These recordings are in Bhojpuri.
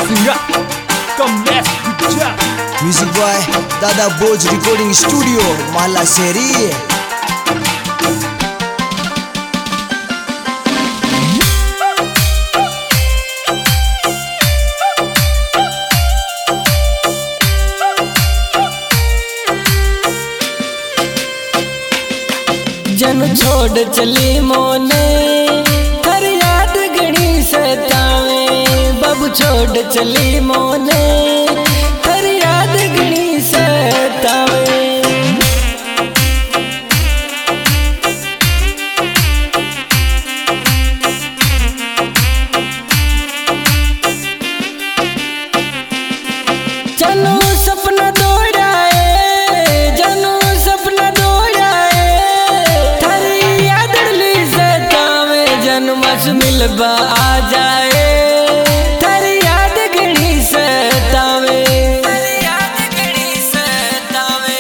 म्यूजिक बॉय दादा बोझ रिकॉर्डिंग स्टूडियो माला शेरी। जन छोड़ चली मोने हर याद घणी सतावे। बब छोड़ चली मोने हर याद घणी सतावे। जनो सपना दौड़ाए, जनो सपना दौड़ाए, थारी याद ली सतावे। जन्मस मिलबा आ जाए, थारी याद घणी सतावे, थारी याद घणी सतावे।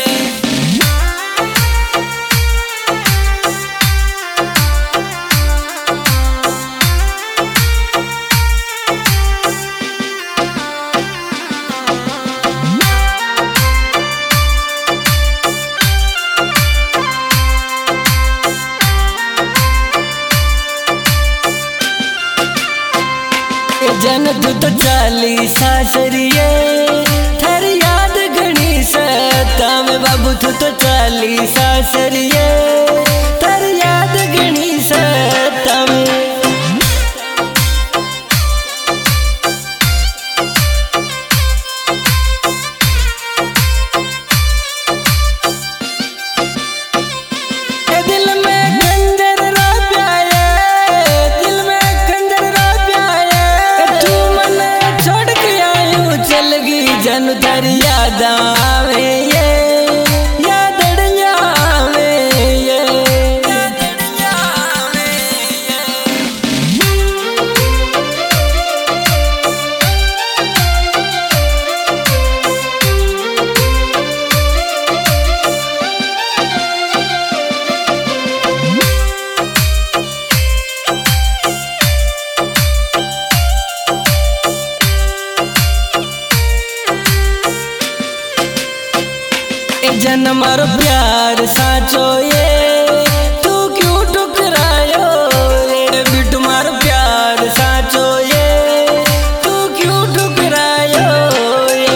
जन तू तो चाली सासरिए, थार याद घणी सतावे। बाबू तू तो चाली सासरिए, थार याद घणी सतावे। दिल में खंजर रा प्यारे, दिल में खंजर रा प्यारे। तू मन छोड़ के आयू चल गई, जन थार याद आवे ये, याद आवे ये, याद आवे ये। जन मारो प्यार साचो ये, तू क्यों ठुकरायो रे। बिटू मारो प्यार साचो ये, तू क्यों ठुकरायो ये।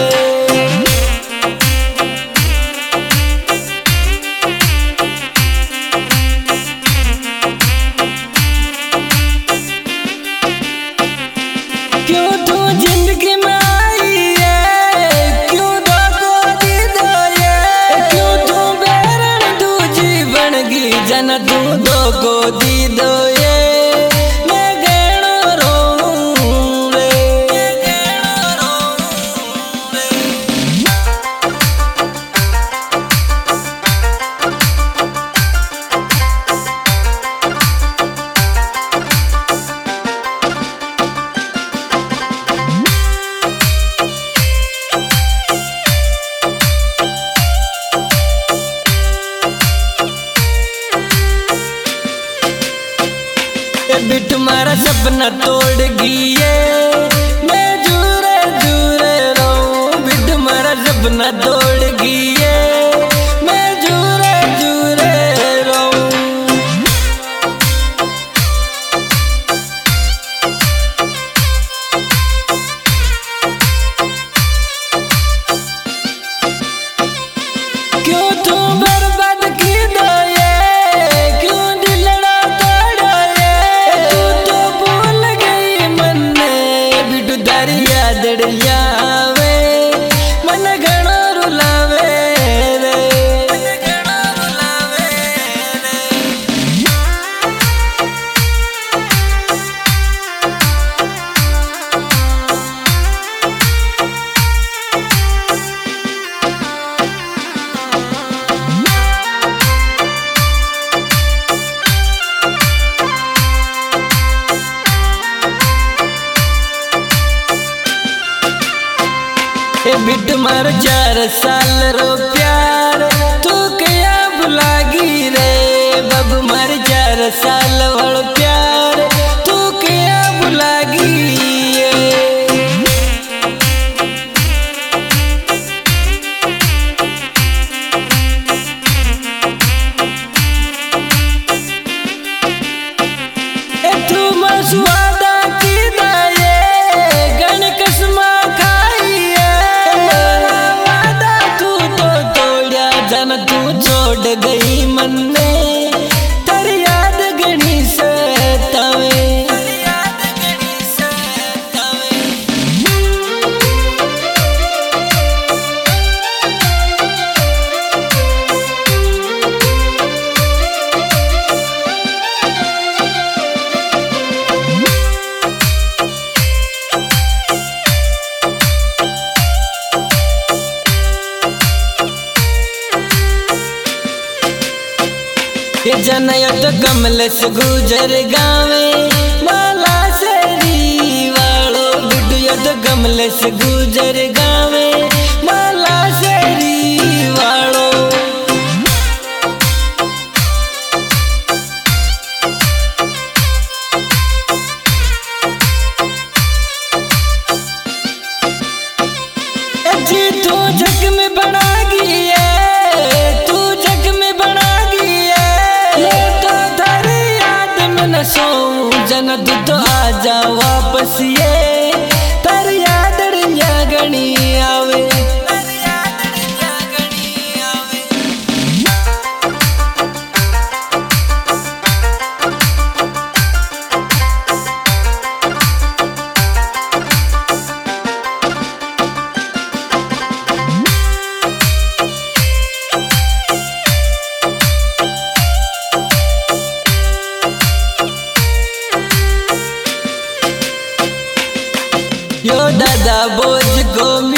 क्यों तू जिंदगी में आई है, क्यों धोखो दी दो ये। क्यों तू बेरन दूजी बन गई, जन तू धोखो दी दो ये। मैं गहनो रोऊं रे, मैं गहनो रोऊं रे। बिट मारा सपना तोड़ गई, मैं जूरे जूरे रहूं। बिट मारा सपना तोड़ गई, मैं जूरे जूरे रहूं। क्यों तू बर्बाद की दो ये, क्यों दिलड़ा तोड़ा ये। तू तो भूल गई मन्ने, बिटू तारी याद आवे। मन घणो रुलावे रे, मन घणो रुलावे रे। बिट मार 4 साल रो प्यार, तू क्या भुलागी रे। बब मार 4 साल वालो प्यार, तू क्या भुलागी। जनयत कमलेश गुजर गावे माला शेरी वालो वीडियो कमलेश गुजर गावे माला शेरी वालो। जी तू जग में बना गई है, तू जग में बना गई है, ले तो थारी याद में न सोऊं जन तू तो आजा वापस ये तारी याद गणी आवे। यो दादा बोझ को